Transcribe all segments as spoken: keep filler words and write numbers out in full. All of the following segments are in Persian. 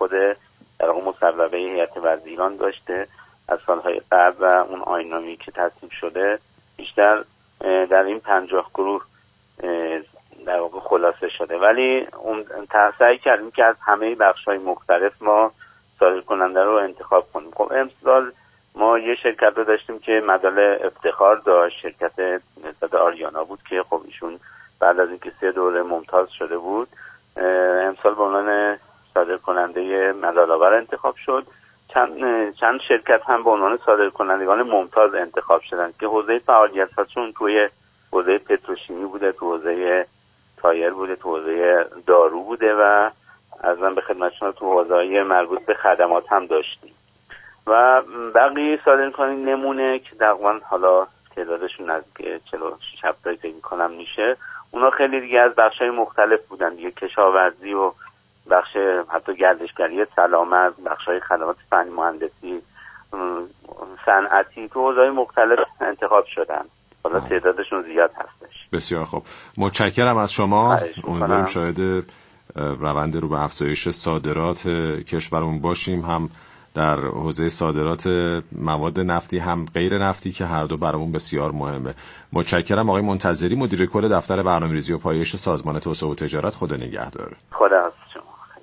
خود در واقع مصوبه هیئت وزیران داشته از سالهای قبل و اون آیین‌نامه‌ای که تصویب شده بیشتر در این پنجاه گروه در واقع خلاصه شده. ولی اون سعی کردیم که از همه بخش‌های مختلف ما صادر کننده رو انتخاب کنیم. خب امسال ما یه شرکت رو داشتیم که مدال افتخار داشت، شرکت نهضت آریانا بود که خب ایشون بعد از اینکه سه دوره ممتاز شده بود امسال به عنوان صادر کننده مدال آور انتخاب شد. چند چند شرکت هم به عنوان صادر کنندگان ممتاز انتخاب شدن که حوزه فعالیت‌هاشون توی حوزه پتروشیمی بوده، تو حوزه تایر بوده، تو حوزه دارو بوده و ازم به خدمت شما تو حوزه‌های مربوط به خدمات هم داشتیم و بقیه صادر کننده نمونه که تقریبا حالا تعدادشون نزدیک چهل و شش هفتاد فکر می‌کنم میشه، اونا خیلی دیگه از بخش‌های مختلف بودن دیگه، کشاورزی و بخش حتی گردشگری سلامت، بخش‌های خدمات فنی مهندسی، صنعتی، تو حوزه‌های مختلف انتخاب شدن. حالا تعدادشون زیاد هستش. بسیار خوب، متشکرم از شما. امیدواریم شاهد روند رو به افزایش صادرات کشورمون باشیم، هم در حوزه صادرات مواد نفتی هم غیر نفتی که هر دو برامون بسیار مهمه. متشکرم آقای منتظری، مدیر کل دفتر برنامه‌ریزی و پایش سازمان توسعه و تجارت. خدا نگهدار. خدا حافظ شما.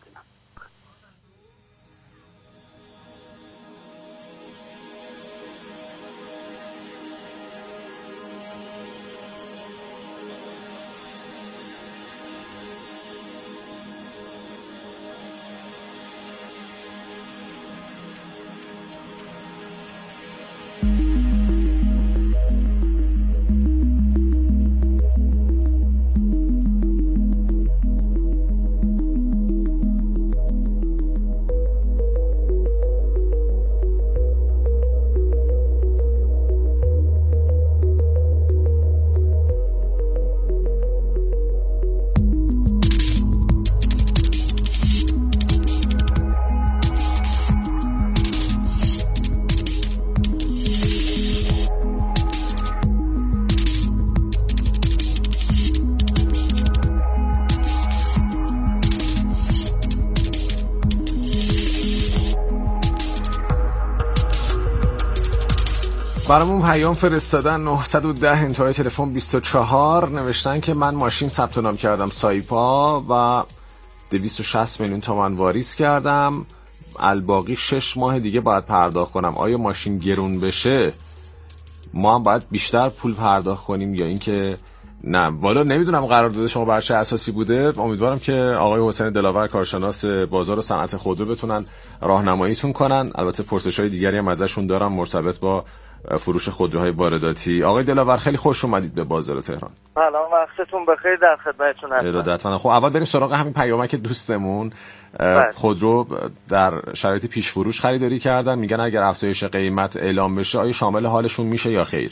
برامون پیام فرستادن نهصد و ده انتهای تلفن بیست و چهار، نوشتن که من ماشین ثبت نام کردم سایپا و دویست و شصت میلیون تومان واریز کردم، الباقی شش ماه دیگه باید پرداخت کنم. آیا ماشین گرون بشه ما هم باید بیشتر پول پرداخت کنیم یا اینکه نه؟ والا نمیدونم قرارداد شما بر چه اساسی بوده. امیدوارم که آقای حسین دلاور کارشناس بازار و صنعت خودرو بتونن راهنماییتون کنن. البته پرسش‌های دیگری هم ازشون دارم مرتبط با فروش خودروهای وارداتی. آقای دلاور خیلی خوش اومدید به بازار تهران. سلام، وقتتون بخیر، در خدمتتون هستم. ارادتمندم. خب اول بریم سراغ همین پیامک دوستمون. خودرو در شرایط پیش فروش خریداری کردن، میگن اگر افزایش قیمت اعلام بشه آیا شامل حالشون میشه یا خیر؟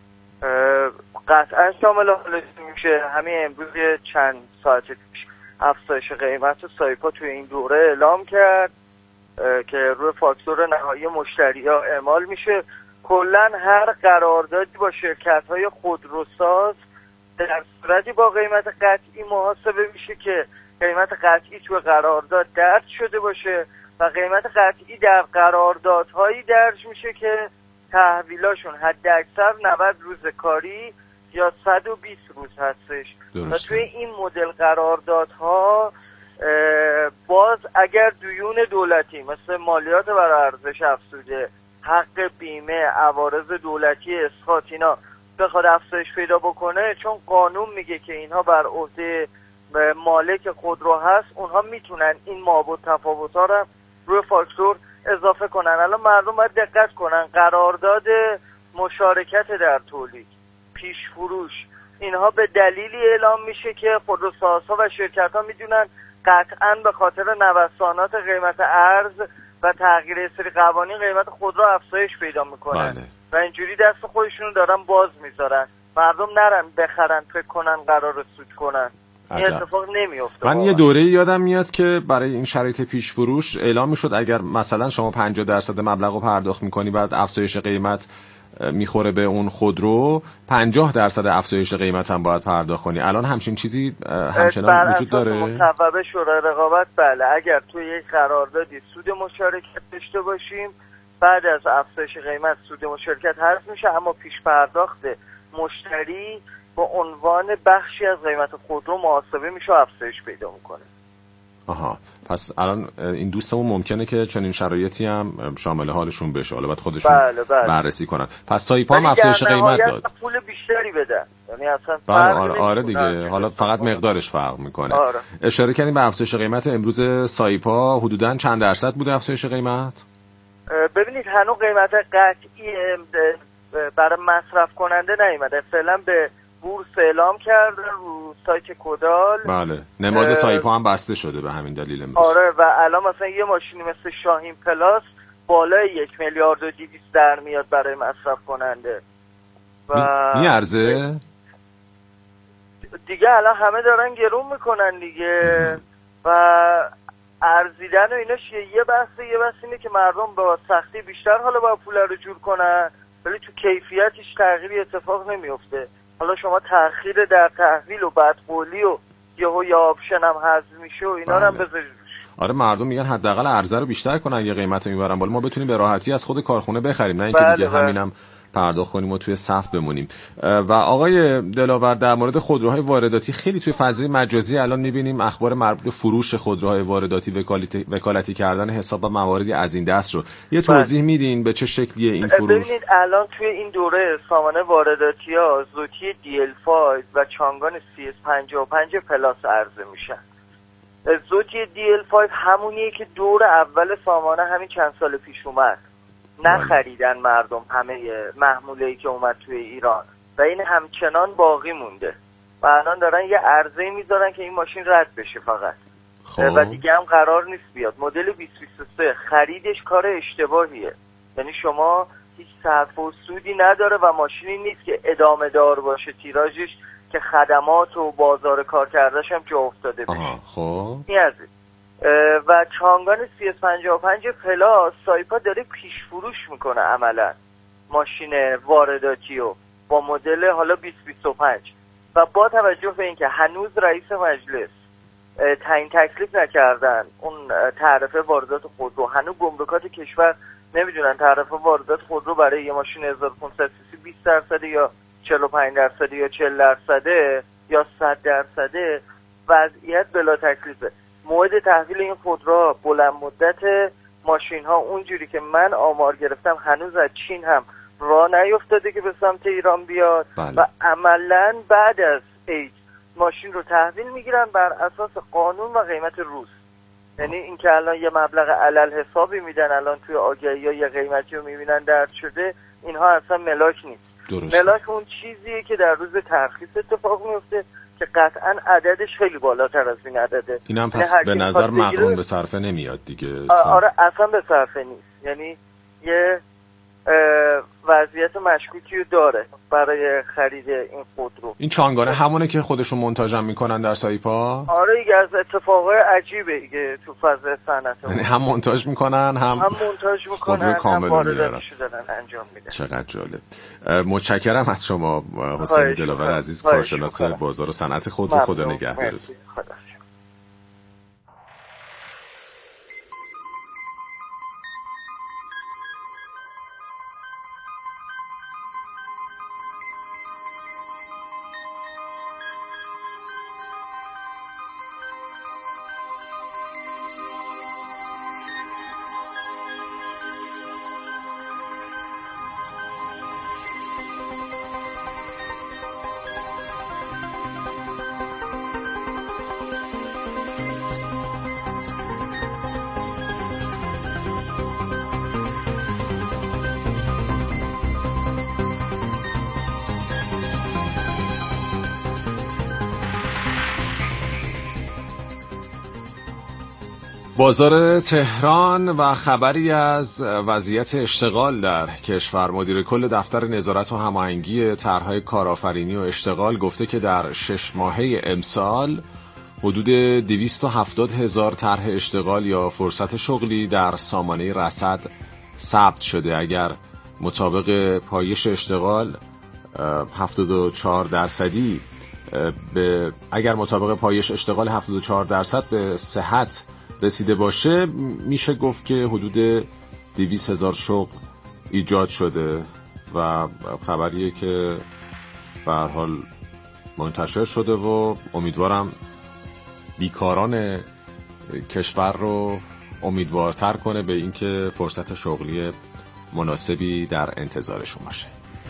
قطعا شامل حالشون میشه. همین امروز چند ساعت پیش افزایش قیمت سایپا توی این دوره اعلام کرد که روی فاکتور نهایی مشتری‌ها اعمال میشه. کلا هر قراردادی با شرکت‌های خودروساز در صورتی با قیمت قطعی محاسبه میشه که قیمت قطعی توی قرارداد درج شده باشه و قیمت قطعی در قراردادهایی درج میشه که تحویلاشون حد اکثر نود روز کاری یا صد و بیست روز هستش. و توی این مدل قراردادها باز اگر دیون دولتی مثل مالیات بر ارزش افزوده، حق بیمه، عوارض دولتی، اسقاط، اینا بخواد افزایش پیدا بکنه، چون قانون میگه که اینها بر عهده مالک خودرو هست، اونها میتونن این مابعد تفاوت‌ها رو روی فاکتور اضافه کنن. الان مردم باید دقت کنن، قرارداد مشارکت در تولید، پیش فروش، اینها به دلیلی اعلام میشه که خودروسازها و شرکت‌ها میدونن قطعاً به خاطر نوسانات قیمت ارز و تغییر سری قوانین قیمت خودرو افزایش پیدا میکنن. بله. و اینجوری دست خودشونو دارن باز میذارن، مردم نرن بخرن فکر کنن قرار سود کنن. این اتفاق نمیفته. من یه دوره یادم میاد که برای این شرایط پیش فروش اعلام میشد اگر مثلا شما پنجاه درصد مبلغ رو پرداخت میکنی بعد افزایش قیمت میخوره به اون خودرو، پنجاه درصد افزایش قیمت هم باید پرداخت کنی. الان همچین چیزی همچنان وجود داره؟ مصوبه شورای رقابت بله، اگر توی یک قراردادی سود مشارکت داشته باشیم، بعد از افزایش قیمت سود مشارکت حذف میشه، اما پیش پرداخت مشتری با عنوان بخشی از قیمت خودرو محاسبه میشه و افزایش پیدا میکنه. آها، پس الان این دوستمون ممکنه که چنین شرایطی هم شامل حالشون بشه، حالا باید خودشون بله بله. بررسی کنن. پس سایپا هم افزایش قیمت داد، پول بیشتری بدن، یعنی اصلا بله آره, آره دیگه، حالا فقط مقدارش فرق میکنه. آره. اشاره کردیم به افزایش قیمت امروز سایپا، حدوداً چند درصد بوده افزایش قیمت؟ ببینید هنوز قیمت قطعی برای مصرف کننده نیومده، فعلا به بورس اعلام کردن رو سایت کدال. بله، نماد سایپا هم بسته شده به همین دلیل امروز. آره، و الان مثلا یه ماشینی مثل شاهین پلاس بالای یک میلیارد و دویست در میاد برای مصرف کننده و میارزه دیگه. الان همه دارن گرون میکنن دیگه و ارزیدن و ایناش یه بحثه، یه بحث اینه که مردم با سختی بیشتر حالا با پول رو جور کنن، ولی تو کیفیتش تغییری اتفاق نمیفته. حالا شما تأخیر در تحویل و بدقولی و یهو یا آپشن هم حذف میشه و اینا رو هم بذارید. آره، مردم میگن حداقل عرضه رو بیشتر کنن، یه قیمت رو میبرن بالا، ما بتونیم به راحتی از خود کارخونه بخریم، نه اینکه بله دیگه بله. همینم پرداخت کنیم و توی صف بمونیم. و آقای دلاور، در مورد خودروهای وارداتی خیلی توی فضای مجازی الان میبینیم اخبار مربوط به فروش خودروهای وارداتی، وکالتی وکالتی کردن حساب و مواردی از این دست رو یه توضیح بله. میدین به چه شکلیه این فروش؟ ببینید الان توی این دوره سامانه وارداتی‌ها زوتی دی ال پنج و چانگان سی اس پنجاه و پنج پلاس عرضه میشن. زوتی دی ال پنج همونیه که دور اول سامانه همین چند سال پیش اومد، نخریدن مردم همه محموله‌ای که اومد توی ایران و این همچنان باقی مونده و الان دارن یه عرضه میذارن که این ماشین رد بشه فقط خب. و دیگه هم قرار نیست بیاد. مدل بیست بیست و سه خریدش کار اشتباهیه، یعنی شما هیچ صرف و سودی نداره و ماشینی نیست که ادامه دار باشه تیراژش که خدمات و بازار کار کردش هم جا افتاده بشه. خب این از این. و چانگان سی اس پنجاه و پنج پلاس سایپا داره پیش فروش میکنه عملا ماشین وارداتی رو با مدل حالا بیست بیست و پنج و با توجه به اینکه هنوز رئیس مجلس تعیین تکلیف نکردن اون تعرفه واردات خودرو، هنوز گمرکات کشور نمیدونن تعرفه واردات خودرو برای یه ماشین هزار و پانصد سی سی بیست درصد یا چهل و پنج درصد یا چهل درصد یا صد درصد، وضعیت بلا تکلیفه. موعد تحویل این خودرو بلند مدت ماشین ها اونجوری که من آمار گرفتم هنوز از چین هم راه نیفتاده که به سمت ایران بیاد بله. و عملا بعد از عید ماشین رو تحویل میگیرن بر اساس قانون و قیمت روز. یعنی این که الان یه مبلغ علل حسابی میدن، الان توی آگهی ها یه قیمتی رو میبینن درد شده، اینها اصلا ملاک نیست. درسته. ملاک اون چیزیه که در روز ترخیص اتفاق میفته که قطعا عددش خیلی بالاتر از این عدده. اینم پس به نظر مقرون به صرفه نمیاد دیگه. آره اصلا به صرفه نیست، یعنی یه وضعیت مشکوکی داره برای خرید این خودرو. این چانگانه همونه که خودشون منتاج میکنن در سایپا؟ آره دیگه، از اتفاقای عجیبه دیگه تو فضای صنعت. یعنی هم منتاج میکنن هم هم منتاج میکنن هم وارداتش دارن انجام میدن. چقدر جالب. متشکرم از شما حسین دلاور عزیز، کارشناس بازار و صنعت خودرو. خدا نگهدارتون. بازار تهران و خبری از وضعیت اشتغال در کشور. مدیر کل دفتر نظارت و هماهنگی طرح‌های کارآفرینی و اشتغال گفته که در شش ماهه امسال حدود دویست و هفتاد هزار طرح اشتغال یا فرصت شغلی در سامانه رصد ثبت شده. اگر مطابق پایش اشتغال هفتاد و چهار درصدی به اگر مطابق پایش اشتغال هفتاد و چهار درصد به صحت رسیده باشه، میشه گفت که حدود دویست هزار شغل ایجاد شده و خبریه که به هر حال منتشر شده و امیدوارم بیکاران کشور رو امیدوارتر کنه به اینکه فرصت شغلی مناسبی در انتظارشون باشه.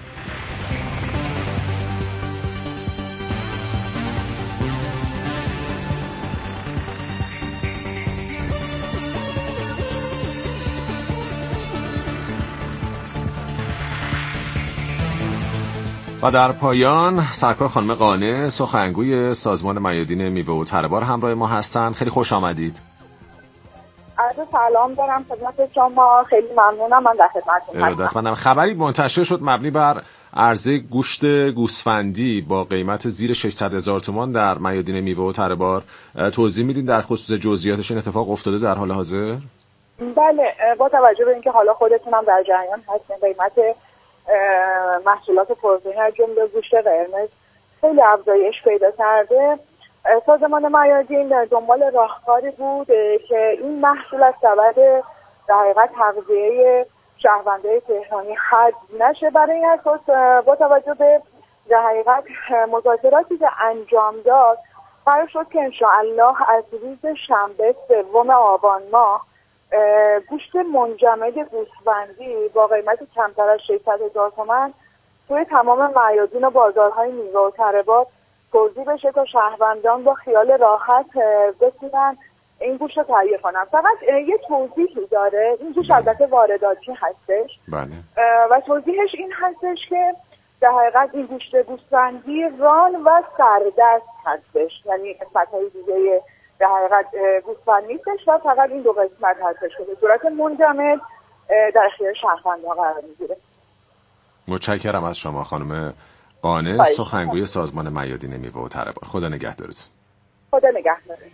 و در پایان سرکار خانم قانع، سخنگوی سازمان میادین میوه و تره بار همراه ما هستن. خیلی خوش آمدید. عرض سلام دارم خدمت شما، خیلی ممنونم. من در خدمتتون هستم. خبری منتشر شد مبنی بر عرضه گوشت گوسفندی با قیمت زیر ششصد هزار تومان در میادین میوه و تره بار. توضیح میدین در خصوص جزئیاتش این اتفاق افتاده در حال حاضر؟ بله، با توجه به اینکه حالا خودتونم در جریان هستین، قیمت محصولات پروتئین از جمله گوشت قرمز خیلی افزایش پیدا کرده. سازمان میادین در دنبال راهکاری بود که این محصول از سبد در حقیقت تغذیه شهروندان تهرانی حذف نشه. برای این اساس با توجه به در حقیقت مذاکراتی که انجام داد، قرار شد که انشاءالله از روز شنبه سوم آبان ماه گوشت منجمد گوسفندی با قیمت کمتر از ششصد هزار تومان توی تمام میادین و بازارهای میوه و تره بار توزیع بشه تا شهروندان با خیال راحت بتونن این گوشت رو تهیه کنن. فقط یه توضیحی داره، این گوشت البته وارداتی هستش. بله. و توضیحش این هستش که در حقیقت این گوشت گوسفندی ران و سردست هستش، یعنی قسمت‌های دیگه در حقیقت گوسفند نیستش و فقط این دو قسمت هستش که به صورت منجمد در اختیار شهروندان قرار میگیره. متشکرم از شما خانم قانع، سخنگوی سازمان میادین میوه و تره بار. خدا نگهدارتون. خدا نگهدارتون.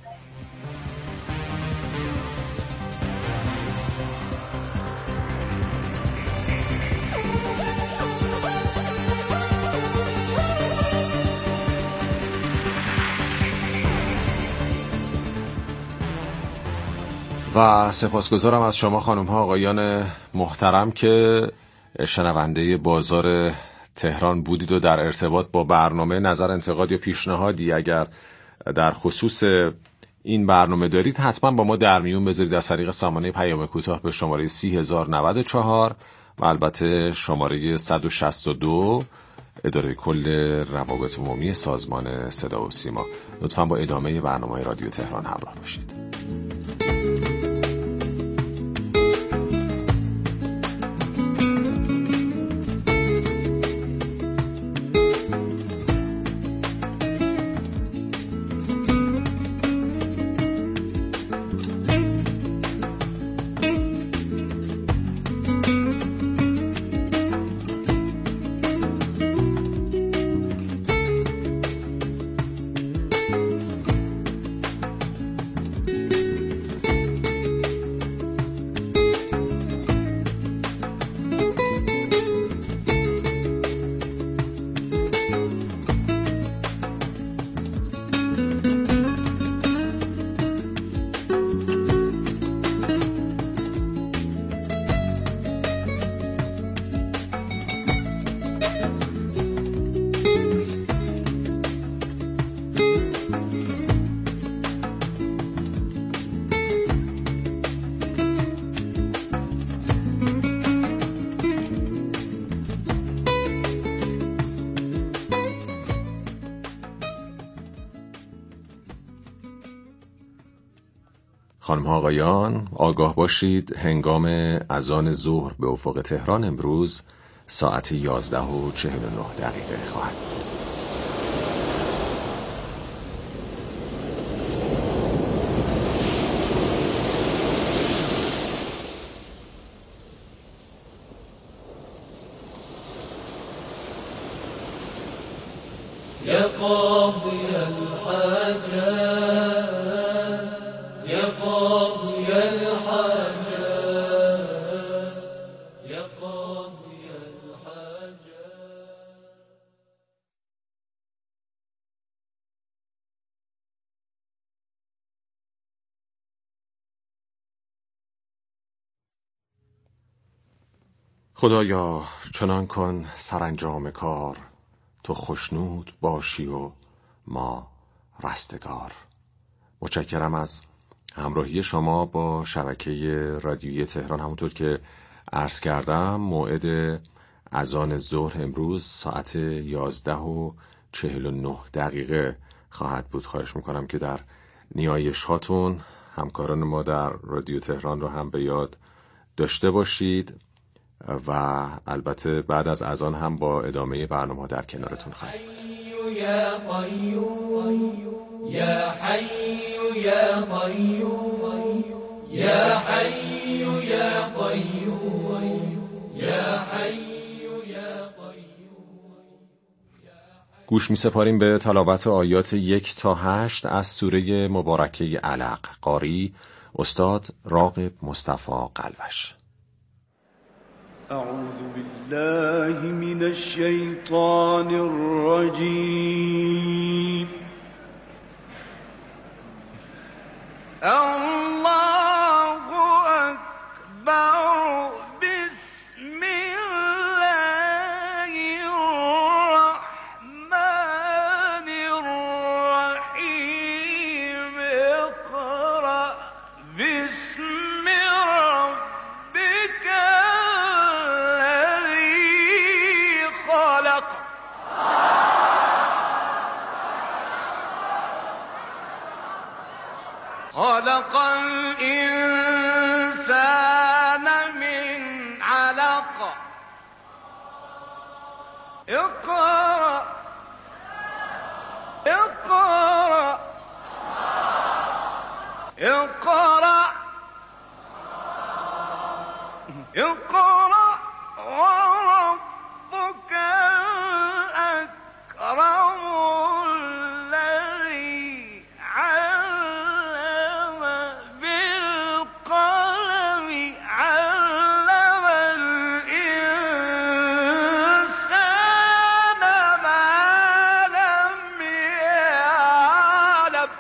و سپاسگزارم از شما خانم ها آقایان محترم که شنونده بازار تهران بودید و در ارتباط با برنامه نظر، انتقاد یا پیشنهادی اگر در خصوص این برنامه دارید حتما با ما در میون بذارید از طریق سامانه پیام کوتاه به شماره سی هزار و نود و چهار و البته شماره صد و شصت و دو اداره کل روابط عمومی سازمان صدا و سیما. لطفا با ادامه برنامه رادیو تهران همراه باشید. خانم ها آقایان آگاه باشید، هنگام اذان ظهر به افق تهران امروز ساعت یازده و چهل و نه دقیقه خواهد بود. يا قاضي الحاجات يا قاضي الحاجات يا قاضي خدایا چنان کن سرانجام کار، تو خوشنود باشی و ما رستگار. متشکرم از همراهی شما با شبکه رادیویی تهران. همونطور که عرض کردم موعد اذان ظهر امروز ساعت یازده و چهل و نه دقیقه خواهد بود. خواهش میکنم که در نیایش هاتون همکاران ما در رادیو تهران رو هم به یاد داشته باشید و البته بعد از اذان هم با ادامه برنامه در کنارتون خواهیم بود. یا قیوم یا حی یا قیوم یا حی یا قیوم یا حی یا قیوم. گوش می سپاریم به تلاوت آیات یک تا هشت از سوره مبارکه علق. قاری استاد راغب مصطفی قلوش. أعوذ بالله من الشيطان الرجيم. الله أكبر. بسم الله الرحمن الرحيم. اقرأ باسم ربك خلق الإنسان من علق. اقرأ اقرأ اقرأ اقرأ وربك الأكرم الذي علم بالقلم علم الإنسان ما لم يعلم.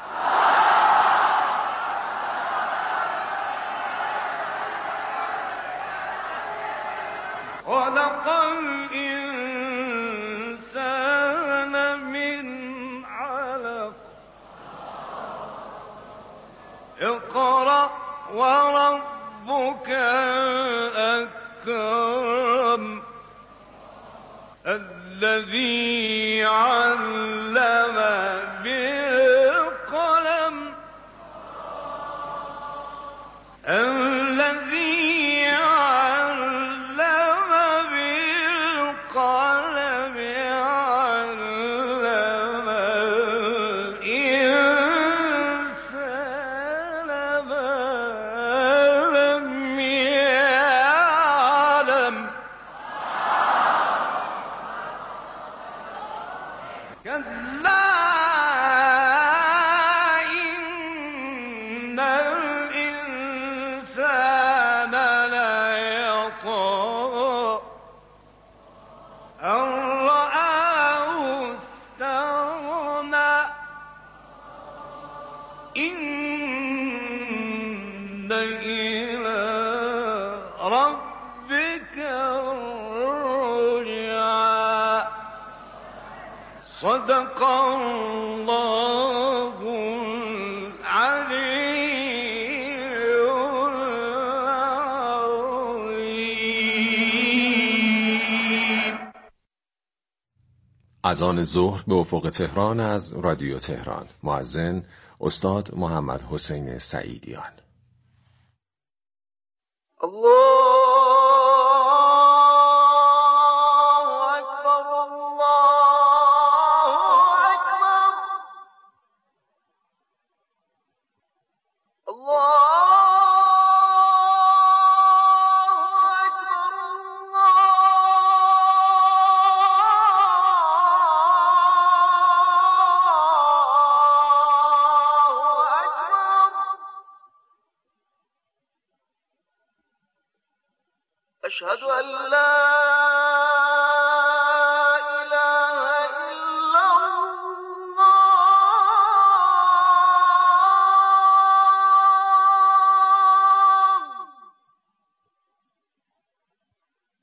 خلق الإنسان من علق. اقرأ وربك الأكرم الذي علم بالقلم الذي علم بالقلم علم الإنسان ما لم يعلم. كلا إن الإنسان ليطغى أن رآه استغنى. إن إلى ربك الرجعى. صدق الله العلي العظيم. اذان ظهر به افق تهران از رادیو تهران. مؤذن استاد محمد حسین سعیدیان. الله أشهد أن لا إله إلا الله.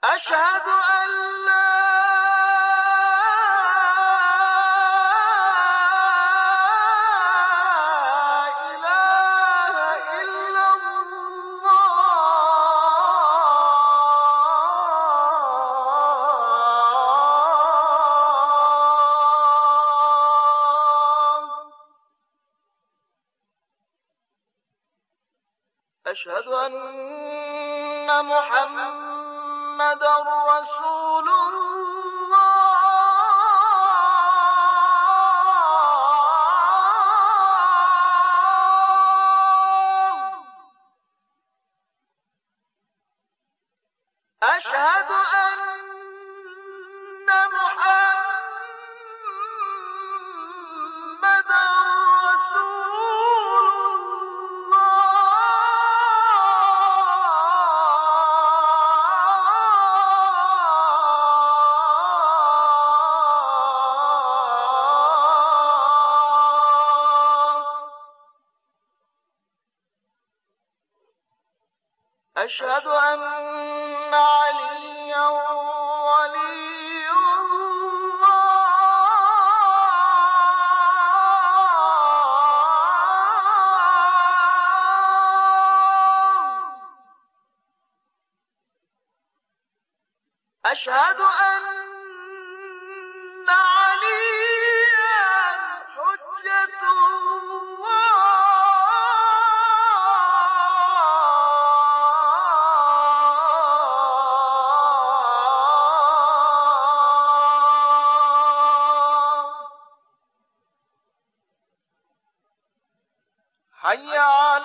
أشهد أن لا أشهد أن محمدًا رسول الله. أشهد أن محمدًا رسول أشهد أن عليا ولي الله. أشهد أن عليا حجة حي على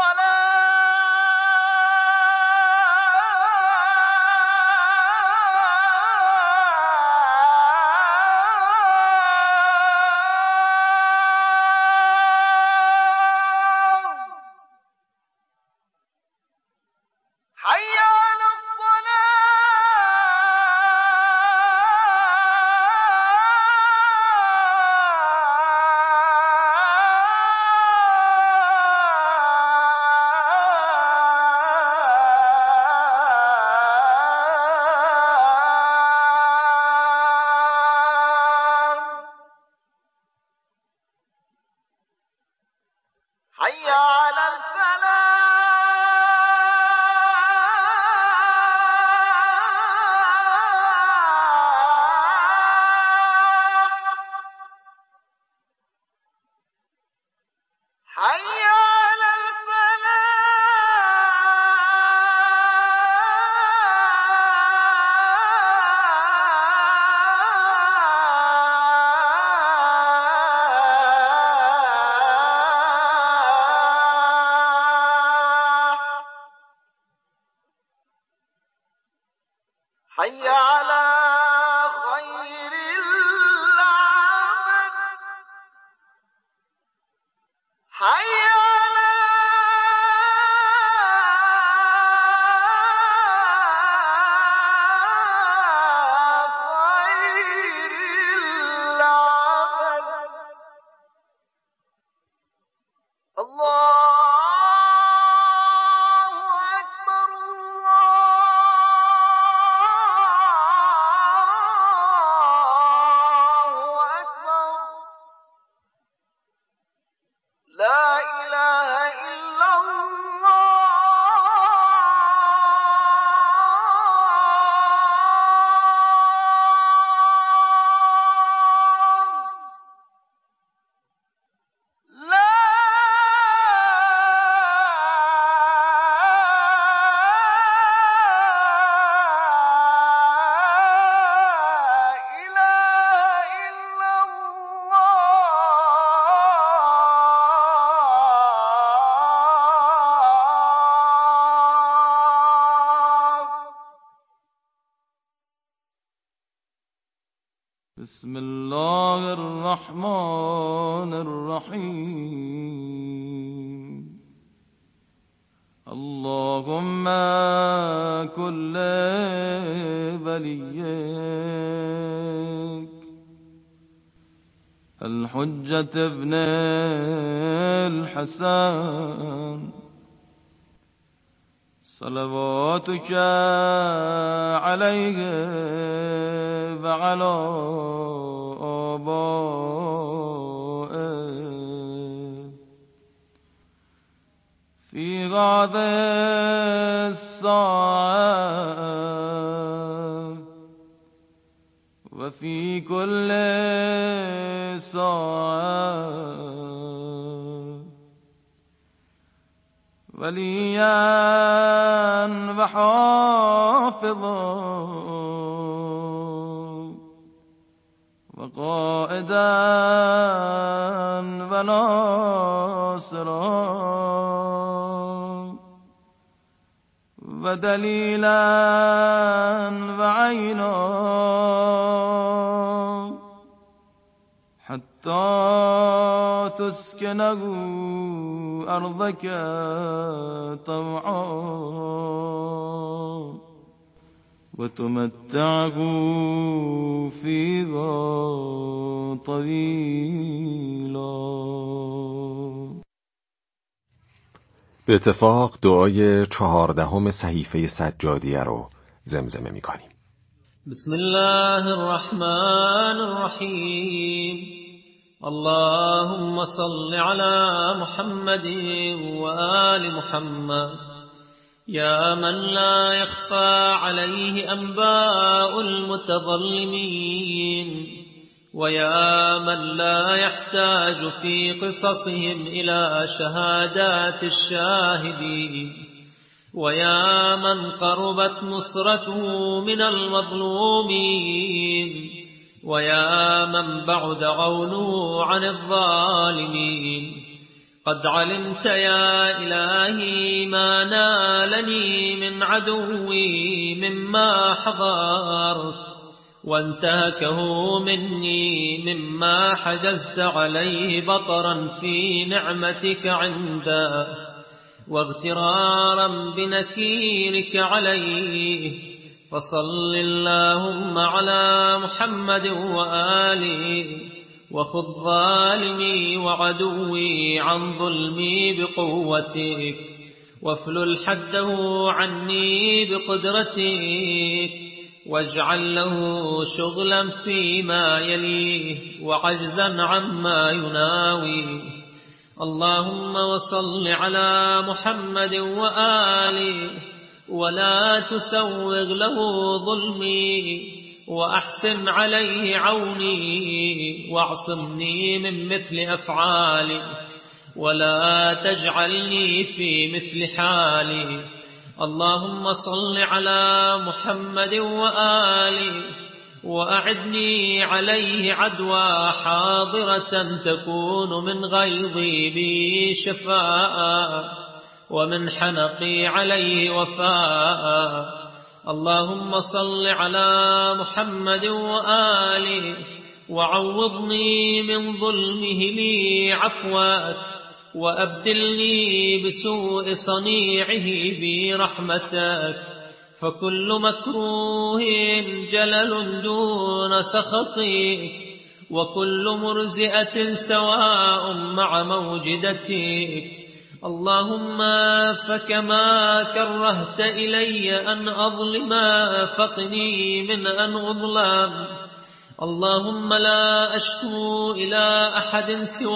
الصلاة. حي على حي على الفلاح. حي على حي على خير العمل. حي على خير العمل. الله أكبر الله أكبر. لا إله إلا الله. لا إله إلا الله. بسم الله الرحمن الرحيم. اللهم كل وليك الحجة ابن الحسن صلواتك عليه وعلى آبائه في هذه الساعة وفي كل ساعة وليا وحافظا وقائدا وناصرا ودليلا وعينا حتى تسكنه أرضك طوعا وتمتعه فيها طويلا. به اتفاق دعای چهاردهم صحیفه سجادیه رو زمزمه می کنیم. بسم الله الرحمن الرحیم. اللهم صل على محمد وآل محمد يا من لا يخفى عليه أنباء المتظلمين ويا من لا يحتاج في قصصهم إلى شهادات الشاهدين ويا من قربت نصرته من المظلومين ويا من بعد عونه عن الظالمين قد علمت يا إلهي ما نالني من عدوي مما حضرت وانتهكه مني مما حجزت عليه بطرا في نعمتك عنده واغترارا بنكيرك عليه فصل اللهم على محمد وآله وخذ ظالمي وعدوي عن ظلمي بقوتك وافلل حده عني بقدرتك واجعل له شغلا فيما يليه وعجزا عما يناوي. اللهم وصل على محمد وآله ولا تسوغ له ظلمي وأحسن عليه عوني واعصمني من مثل أفعالي ولا تجعلني في مثل حالي. اللهم صل على محمد وآله وأعدني عليه عدوى حاضرة تكون من غيظي بي شفاء ومن حنقي عليه وفاء. اللهم صل على محمد وآله وعوضني من ظلمه لي عفوك وأبدلني بسوء صنيعه برحمتك فكل مكروه جلل دون سخطك وكل مرزئة سواء مع موجدتك. اللهم فكما كرهت إلي أن أظلم فقني من أن أظلم. اللهم لا أشكو إلى أحد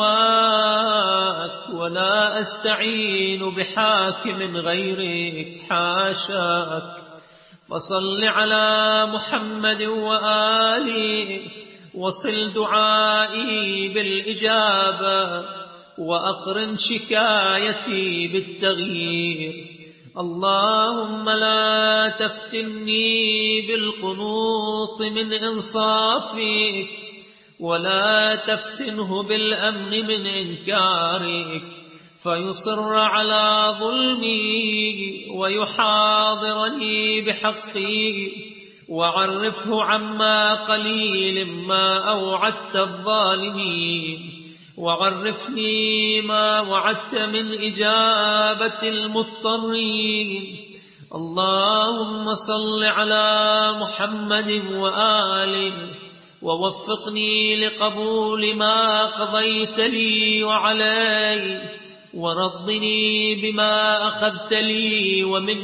سواك ولا أستعين بحاكم غيرك حاشاك. فصل على محمد وآله وصل دعائي بالإجابة وأقرن شكايتي بالتغيير. اللهم لا تفتني بالقنوط من إنصافك ولا تفتنه بالأمن من إنكارك فيصر على ظلمي ويحاضرني بحقي وعرفه عما قليل ما أوعدت الظالمين وعرفني ما وعدت من إجابة المضطرين. اللهم صل على محمد وآله ووفقني لقبول ما قضيت لي وعلي ورضني بما أخذت لي ومن